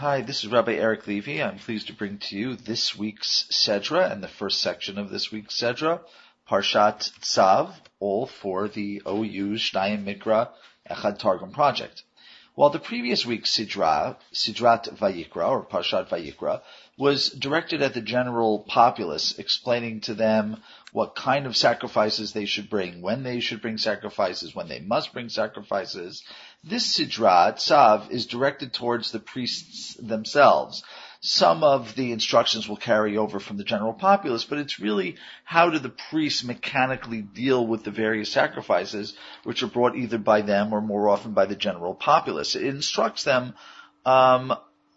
Hi, this is Rabbi Eric Levy. I'm pleased to bring to you this week's Sedra and the first section of this week's Sedra, Parshat Tzav, all for the OU Shnayim Mikra Echad Targum project. While the previous week's Sidrat Vayikra, or Parshat Vayikra, was directed at the general populace, explaining to them what kind of sacrifices they should bring, when they should bring sacrifices, when they must bring sacrifices, this Sidrat, Tzav, is directed towards the priests themselves. Some of the instructions will carry over from the general populace, but it's really how do the priests mechanically deal with the various sacrifices which are brought either by them or more often by the general populace. It instructs them on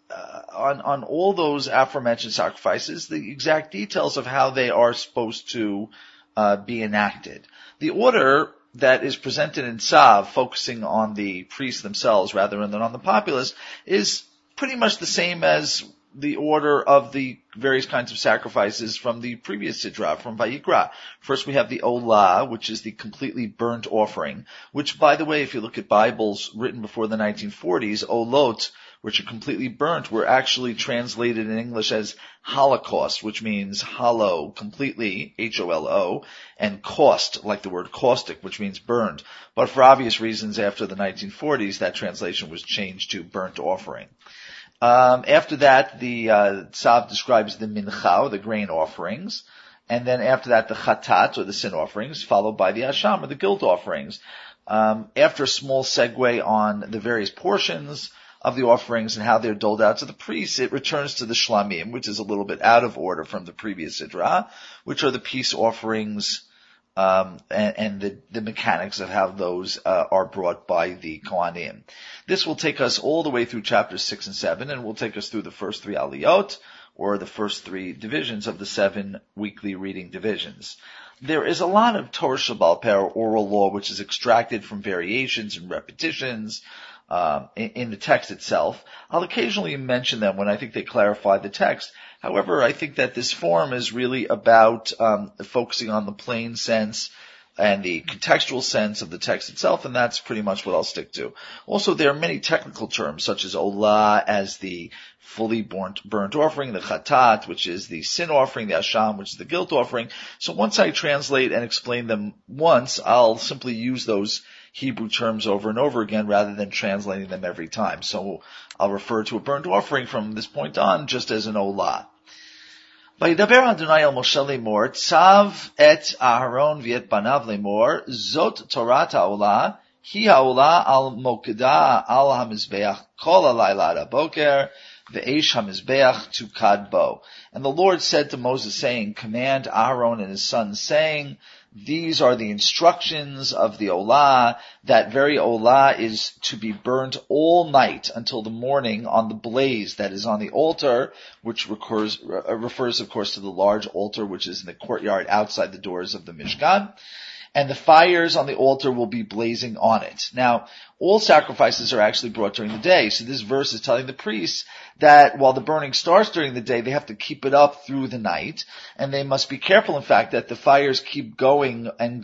all those aforementioned sacrifices, the exact details of how they are supposed to be enacted. The order that is presented in Tzav, focusing on the priests themselves rather than on the populace, is pretty much the same as the order of the various kinds of sacrifices from the previous Sidra, from Vayikra. First we have the Olah, which is the completely burnt offering, which, by the way, if you look at Bibles written before the 1940s, Olot, which are completely burnt, were actually translated in English as Holocaust, which means hollow, completely, H-O-L-O, and caust, like the word caustic, which means burned. But for obvious reasons, after the 1940s, that translation was changed to burnt offering. After that, the Tzav describes the mincha, or the grain offerings, and then after that, the chatat, or the sin offerings, followed by the asham, or the guilt offerings. After a small segue on the various portions of the offerings and how they're doled out to the priests, it returns to the shlamim, which is a little bit out of order from the previous sidra, which are the peace offerings, and the mechanics of how those are brought by the Kohanim. This will take us all the way through chapters 6 and 7, and will take us through the first three aliyot, or the first three divisions of the 7 weekly reading divisions. There is a lot of Torah Shebaal Peh, oral law, which is extracted from variations and repetitions in the text itself. I'll occasionally mention them when I think they clarify the text. However, I think that this form is really about focusing on the plain sense and the contextual sense of the text itself, and that's pretty much what I'll stick to. Also, there are many technical terms, such as Olah as the fully burnt offering, the Chatat, which is the sin offering, the Asham, which is the guilt offering. So once I translate and explain them once, I'll simply use those Hebrew terms over and over again rather than translating them every time. So I'll refer to a burnt offering from this point on just as an Olah. Vayidaber Adonai el Moshe lemor, Tzav et Aharon v'et banav lemor, Zot Torat ha'olah, hi ha'olah al mokeda al hamizbeach kol halayla ad haboker, ve'esh hamizbeach tukad bo. And the Lord said to Moses, saying, command Aharon and his sons, saying, these are the instructions of the Olah. That very Olah is to be burnt all night until the morning on the blaze that is on the altar, which refers, of course, to the large altar which is in the courtyard outside the doors of the Mishkan. And the fires on the altar will be blazing on it. Now, all sacrifices are actually brought during the day. So this verse is telling the priests that while the burning starts during the day, they have to keep it up through the night. And they must be careful, in fact, that the fires keep going and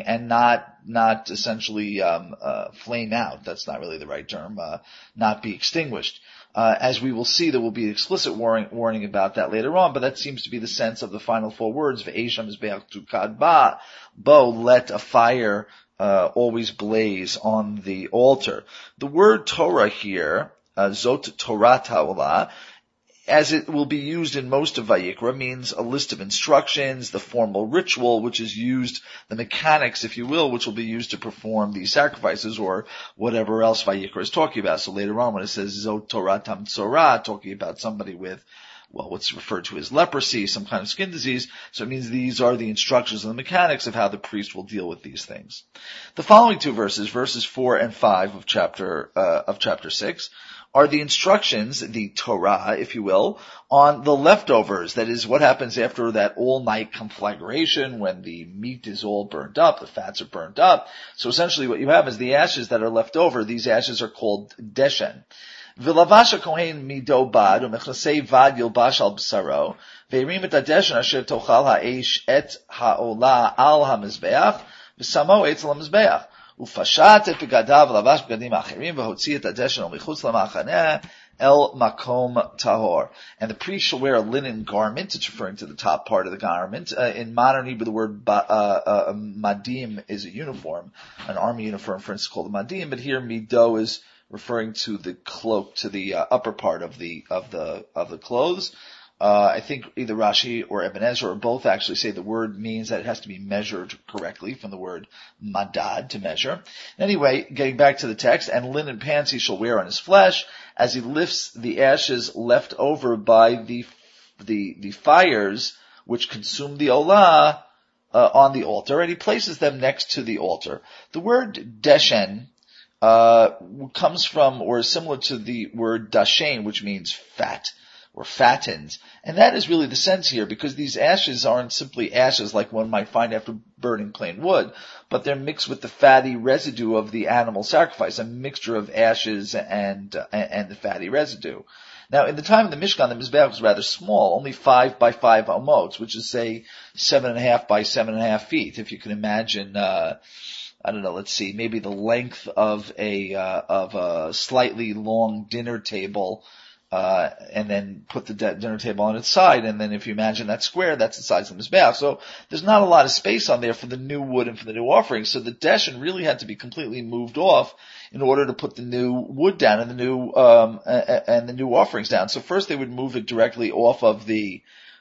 not essentially flame out. That's not really the right term. Not be extinguished. As we will see, there will be explicit warning about that later on, but that seems to be the sense of the final 4 words, Ve'esh hamizbeach tukad bo, let a fire always blaze on the altar. The word Torah here, Zot Torat ha'olah, as it will be used in most of Vayikra, means a list of instructions, the formal ritual which is used, the mechanics, if you will, which will be used to perform these sacrifices or whatever else Vayikra is talking about. So later on when it says Zot Torah Tam Tzorah, talking about somebody with, well, what's referred to as leprosy, some kind of skin disease, so it means these are the instructions and the mechanics of how the priest will deal with these things. The following 2 verses, verses 4 and 5 of chapter 6, are the instructions, the Torah, if you will, on the leftovers. That is, what happens after that all-night conflagration when the meat is all burnt up, the fats are burnt up. So essentially what you have is the ashes that are left over. These ashes are called deshen. V'lavash hakohen mido bad, u'mechnasei vad yilbash al b'saro, ve'erim et hadeshen asher tochal ha'esh et ha'olah al ha'mizbeach, v'samo etzel ha'mizbeach. ופשט את בגדיו ולבש בגדים אחרים והוציא את הדשן מחוץ למחנה El makom tahor. And the priest shall wear a linen garment. It's referring to the top part of the garment. In modern Hebrew, the word madim is a uniform, an army uniform, for instance, called a madim. But here, mido is referring to the cloak, to the upper part of the clothes. I think either Rashi or Ibn Ezra or both actually say the word means that it has to be measured correctly from the word madad, to measure. Anyway, getting back to the text, and linen pants he shall wear on his flesh as he lifts the ashes left over by the fires which consume the olah on the altar, and he places them next to the altar. The word deshen comes from or is similar to the word dashen, which means fat or fattens. And that is really the sense here, because these ashes aren't simply ashes like one might find after burning plain wood, but they're mixed with the fatty residue of the animal sacrifice, a mixture of ashes and the fatty residue. Now, in the time of the Mishkan, the Mizbeach was rather small, only 5 by 5 amots, which is, say, 7.5 by 7.5 feet. If you can imagine, I don't know, let's see, maybe the length of a slightly long dinner table, and then put the dinner table on its side, and then if you imagine that square, that's the size of the Mizbeach. So there's not a lot of space on there for the new wood and for the new offerings. So the deshen really had to be completely moved off in order to put the new wood down and the new offerings down. So first they would move it directly off of the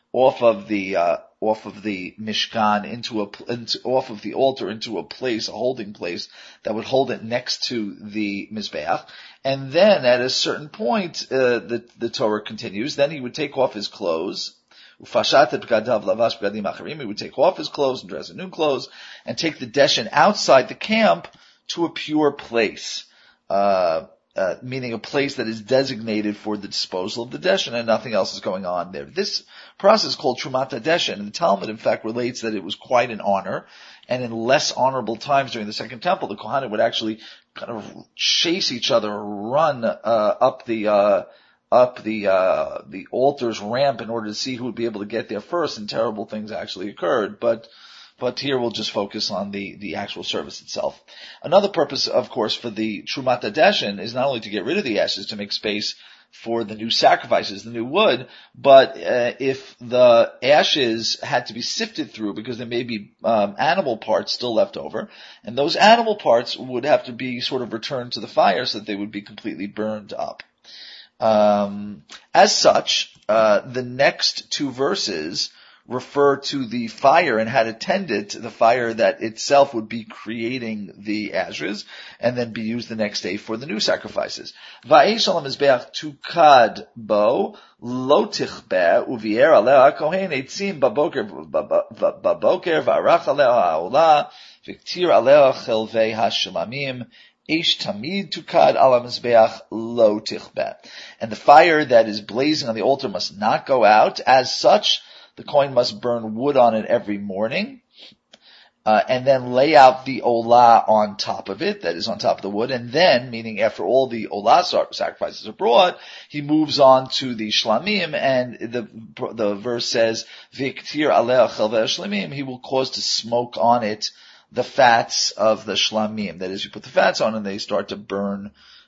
Mishkan off of the altar into a place, a holding place that would hold it next to the Mizbeach. And then at a certain point, the Torah continues, then he would take off his clothes. He would take off his clothes and dress in new clothes and take the deshen outside the camp to a pure place. Meaning a place that is designated for the disposal of the deshen, and nothing else is going on there. This process is called Trumat HaDeshen, and the Talmud in fact relates that it was quite an honor, and in less honorable times during the Second Temple, the Kohanim would actually kind of chase each other, run up the altar's ramp in order to see who would be able to get there first, and terrible things actually occurred. But here we'll just focus on the actual service itself. Another purpose, of course, for the Trumat HaDeshen is not only to get rid of the ashes, to make space for the new sacrifices, the new wood, but if the ashes had to be sifted through, because there may be animal parts still left over, and those animal parts would have to be sort of returned to the fire so that they would be completely burned up. As such, the next two verses refer to the fire and how to tend it, the fire that itself would be creating the ashes and then be used the next day for the new sacrifices. Va'esh al mizbeach tukad bo lo tichbe uvier aleh kohen etzim baboker v'arach aleh ha'olah v'ktir aleh chelvei hashlamim Eish tamid tukad ala mizbeach lo tichbe. And the fire that is blazing on the altar must not go out. As such, the Kohen must burn wood on it every morning, and then lay out the olah on top of it, that is on top of the wood, and then, meaning after all the olah sacrifices are brought, he moves on to the shlamim, and the verse says, V'iktir aleh chelvei shlamim, he will cause to smoke on it the fats of the shlamim. That is, you put the fats on and they start to burn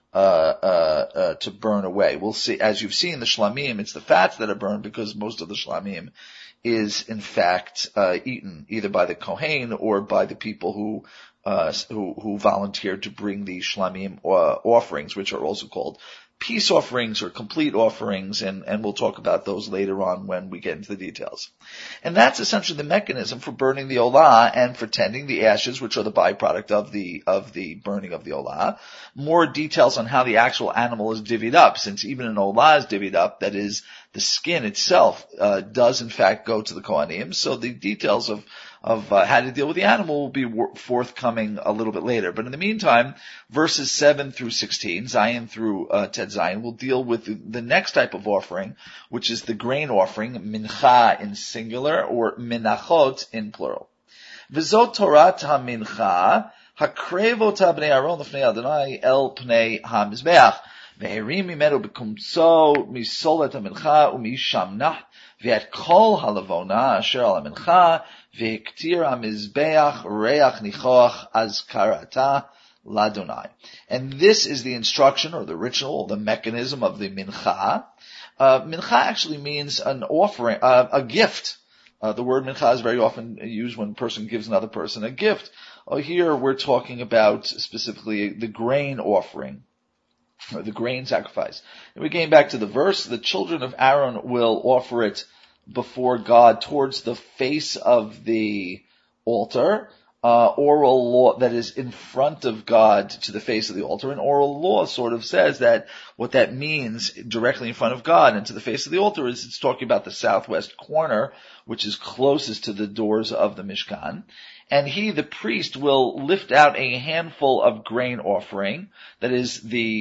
away. We'll see, as you've seen, the shlamim, it's the fats that are burned, because most of the shlamim is in fact eaten either by the kohen or by the people who volunteered to bring the shlamim offerings, which are also called peace offerings or complete offerings, and we'll talk about those later on when we get into the details. And that's essentially the mechanism for burning the olah and for tending the ashes, which are the byproduct of the burning of the olah. More details on how the actual animal is divvied up, since even an olah is divvied up, that is, the skin itself does in fact go to the Kohanim. So the details of how to deal with the animal will be forthcoming a little bit later. But in the meantime, verses 7 through 16, Zion through Ted Zion, will deal with the next type of offering, which is the grain offering, mincha in singular or minachot in plural. V'zot Torat ha-mincha, hakrevot ha-bnei Aaron l'fnei Adonai el pnei ha-mizbeach. Ve'erim imenu b'kumtso misolet ha-mincha u'mishamnah ve'et kol ha-lavona asher al ha-mincha ve'ktir ha-mizbeach reach nichoach azkarata Ladonai. And this is the instruction or the ritual or the mechanism of the mincha. Mincha actually means an offering, a gift. The word mincha is very often used when a person gives another person a gift. Here we're talking about specifically the grain offering, or the grain sacrifice. And we came back to the verse, the children of Aaron will offer it before God towards the face of the altar. Oral law that is in front of God to the face of the altar. And oral law sort of says that what that means directly in front of God and to the face of the altar is it's talking about the southwest corner, which is closest to the doors of the Mishkan. And he, the priest, will lift out a handful of grain offering. That is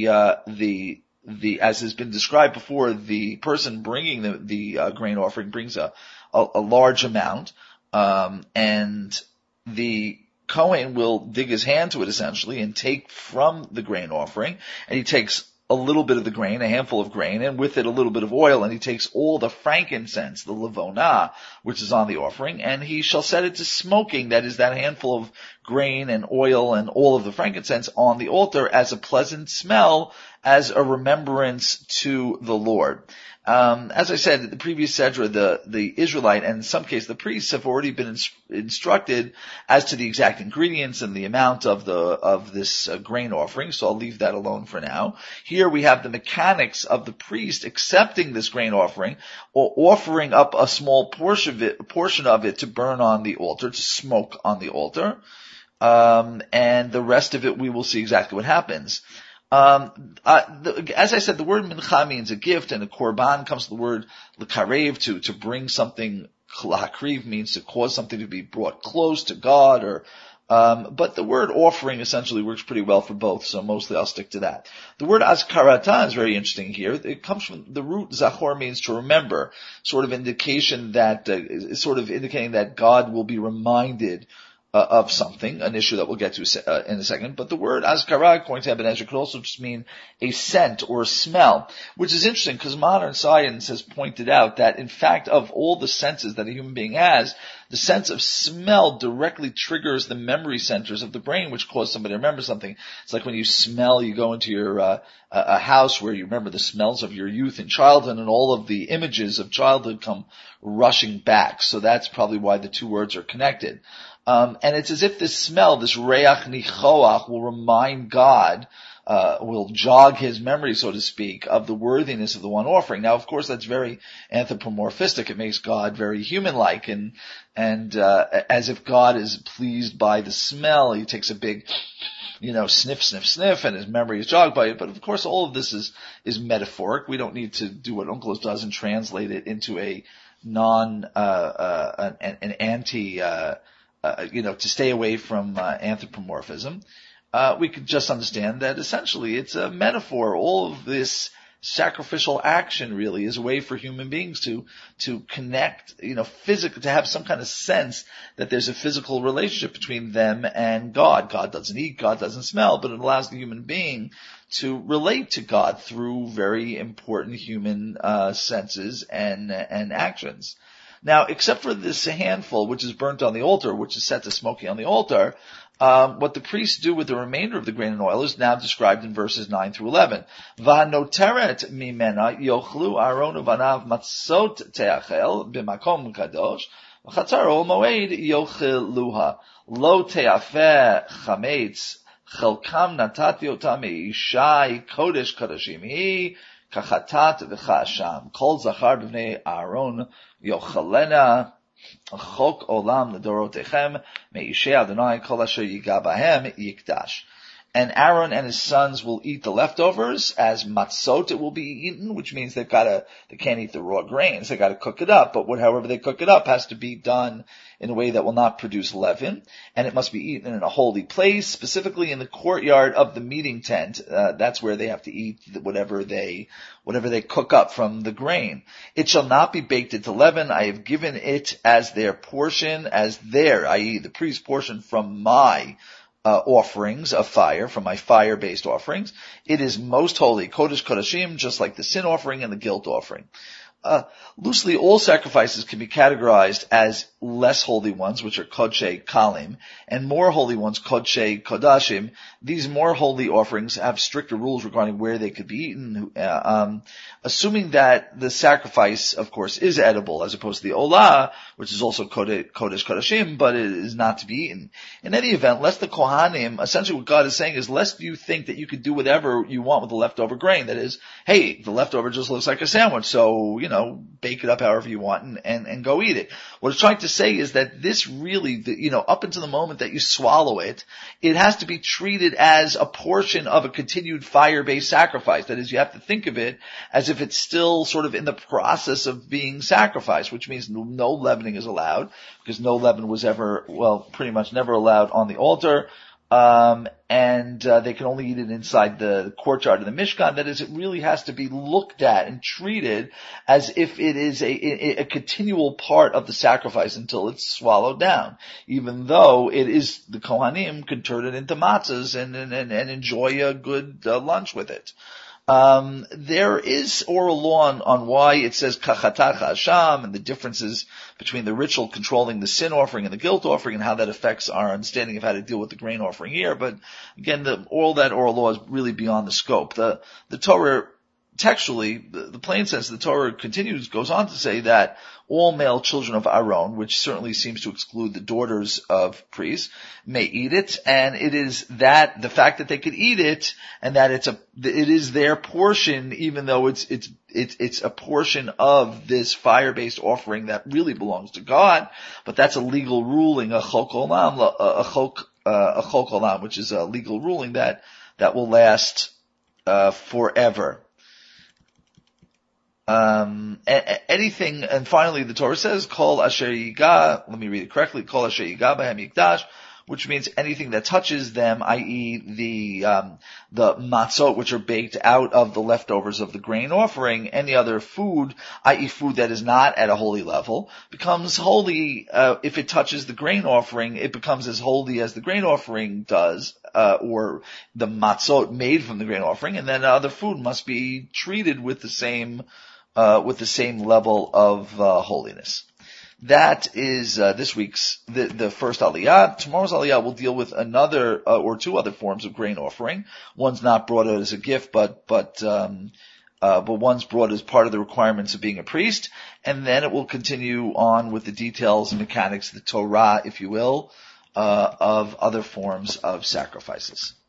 as has been described before, the person bringing the grain offering brings a large amount, and the Kohen will dig his hand to it essentially and take from the grain offering, and he takes a little bit of the grain, a handful of grain, and with it a little bit of oil, and he takes all the frankincense, the levona, which is on the offering, and he shall set it to smoking, that is that handful of grain and oil and all of the frankincense on the altar as a pleasant smell, as a remembrance to the Lord. As I said, the previous Sedra, the Israelite, and in some cases the priests have already been instructed as to the exact ingredients and the amount of this grain offering, so I'll leave that alone for now. Here we have the mechanics of the priest accepting this grain offering, or offering up a small portion of it to burn on the altar, to smoke on the altar, and the rest of it we will see exactly what happens. As I said, the word mincha means a gift, and a korban comes from the word lekarev, to bring something. Lahakriv means to cause something to be brought close to God, but the word offering essentially works pretty well for both, so mostly I'll stick to that. The word azkarata is very interesting here. It comes from the root zachor, means to remember, sort of indication that, sort of indicating that God will be reminded of something, an issue that we'll get to in a second. But the word azkara, according to Ibn Ezra, could also just mean a scent or a smell, which is interesting because modern science has pointed out that, in fact, of all the senses that a human being has, the sense of smell directly triggers the memory centers of the brain, which cause somebody to remember something. It's like when you smell, you go into your a house where you remember the smells of your youth and childhood, and all of the images of childhood come rushing back. So that's probably why the two words are connected. And it's as if this smell, this reach nichoach, will remind God, will jog his memory, so to speak, of the worthiness of the one offering. Now, of course, that's very anthropomorphistic. It makes God very human-like, and as if God is pleased by the smell. He takes a big, sniff, sniff, sniff, and his memory is jogged by it. But of course, all of this is metaphoric. We don't need to do what Onkelos does and translate it into a to stay away from anthropomorphism. We could just understand that essentially it's a metaphor. All of this sacrificial action really is a way for human beings to connect, physically, to have some kind of sense that there's a physical relationship between them and God. God doesn't eat, God doesn't smell, but it allows the human being to relate to God through very important human senses and actions. Now, except for this handful, which is burnt on the altar, which is set to smoking on the altar, what the priests do with the remainder of the grain and oil is now described in verses 9 through 11. V'hanoteret mimena yochlu Aaron uvanav matzot teachel b'makom kadosh v'chatzar ol moed yocheluha lo teafeh chametz chelkam natati otam ishai kodesh kodashim hi kachatat v'chasham kol zachar b'vnei Aaron yochalena chok olam l'dorotechem me'ishei Adonai kol asher yiga bahem yikdash. And Aaron and his sons will eat the leftovers as matzot. It will be eaten, which means they can't eat the raw grains. They gotta cook it up. But however they cook it up has to be done in a way that will not produce leaven. And it must be eaten in a holy place, specifically in the courtyard of the meeting tent. That's where they have to eat whatever they cook up from the grain. It shall not be baked into leaven. I have given it as their portion, i.e. the priest's portion from my offerings of fire, from my fire-based offerings. It is most holy, Kodesh Kodashim, just like the sin offering and the guilt offering. loosely, all sacrifices can be categorized as less holy ones, which are kodshe kalim, and more holy ones, kodshe kodashim. These more holy offerings have stricter rules regarding where they could be eaten, assuming that the sacrifice, of course, is edible, as opposed to the olah, which is also kodesh kodashim, but it is not to be eaten. In any event, lest the kohanim, essentially what God is saying is, lest you think that you could do whatever you want with the leftover grain. That is, hey, the leftover just looks like a sandwich, so, bake it up however you want and go eat it. What it's trying to say is that this really, up until the moment that you swallow it, it has to be treated as a portion of a continued fire-based sacrifice. That is, you have to think of it as if it's still sort of in the process of being sacrificed, which means no leavening is allowed, because no leaven was pretty much never allowed on the altar. They can only eat it inside the courtyard of the Mishkan. That is, it really has to be looked at and treated as if it is a continual part of the sacrifice until it's swallowed down. Even though it is, the Kohanim can turn it into matzahs and enjoy a good lunch with it. There is oral law on why it says kachatach hasham and the differences between the ritual controlling the sin offering and the guilt offering and how that affects our understanding of how to deal with the grain offering here. But again, all that oral law is really beyond the scope. The Torah, textually, the plain sense of the Torah goes on to say that all male children of Aaron, which certainly seems to exclude the daughters of priests, may eat it, and it is that the fact that they could eat it and that it is their portion, even though it's a portion of this fire-based offering that really belongs to God, but that's a legal ruling, a chok olam, which is a legal ruling that will last forever. Anything, and finally the Torah says, Kol asher yiga, let me read it correctly, Kol asher yiga b'hem yikdash, which means anything that touches them, i.e. the matzot, which are baked out of the leftovers of the grain offering, any other food, i.e. food that is not at a holy level, becomes holy, if it touches the grain offering, it becomes as holy as the grain offering does, or the matzot made from the grain offering, and then other food must be treated with the same level of holiness. That is this week's the first Aliyah. Tomorrow's Aliyah will deal with another or two other forms of grain offering. One's not brought out as a gift, but one's brought as part of the requirements of being a priest, and then it will continue on with the details and mechanics, the Torah, if you will, of other forms of sacrifices.